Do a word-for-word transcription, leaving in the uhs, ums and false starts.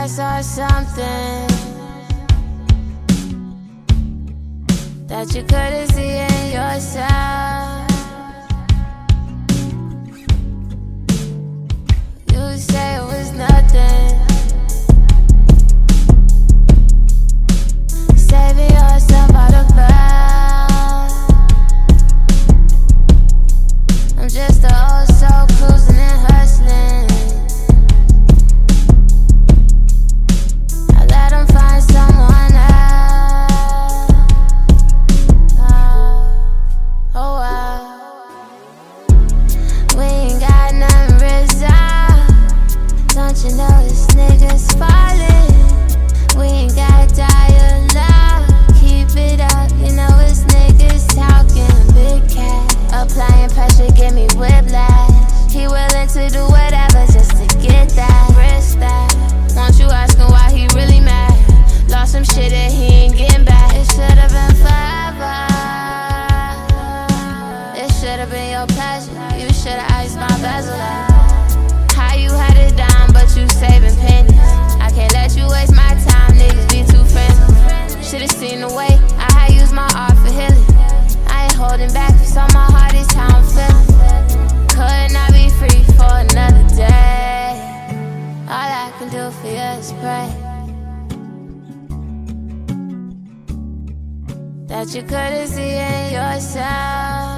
I saw something that you couldn't see in yourself. You say it was nothing, saving yourself out of bed. I'm just an old soul cruising and hustling. I let him find someone else. Oh, oh wow. We ain't got nothing resolved. Don't you know this nigga's falling? We ain't got dialogue. Keep it up, you know this nigga's talking. Big cat, applying pressure, give me whiplash. He willing to do whatever just to get that. Risk that. Want you asking why he really mad? Lost some shit that he ain't getting back. It should've been forever. It should've been your pleasure. You should've iced my bezel. How you had it down, but you saving pennies. I can't let you waste my time, niggas be too friendly. Should've seen the way I had used my art for healing. I ain't holding back, so my heart is how I'm feeling. Could not be free for another day. All I can do for you is pray that you couldn't see in yourself.